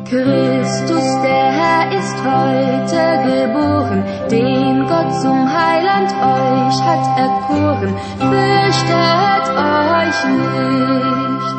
Christus, der Herr, ist heute geboren, den Gott zum Heiland euch hat erkoren. Fürchtet euch nicht.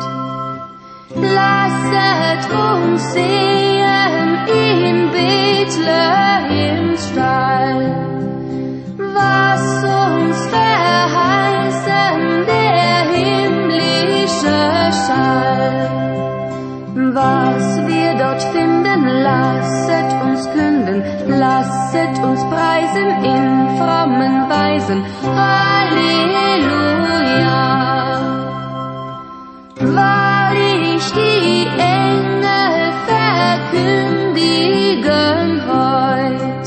Lasset uns sehen in Bethlehems Stall, was uns verheißen der himmlische Schall. Was wir dort finden, lasset uns künden, lasset uns preisen in frommen Weisen. Halleluja! Wahrlich die Engel verkündigen heut,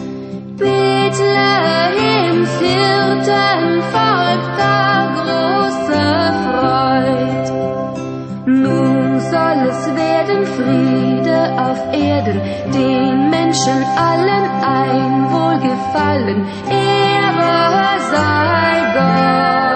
Bethlehems Hirtenvolk gar große Freud. Nun soll es werden Friede auf Erden, den Menschen allen ein Wohlgefallen. Ehre sei Gott.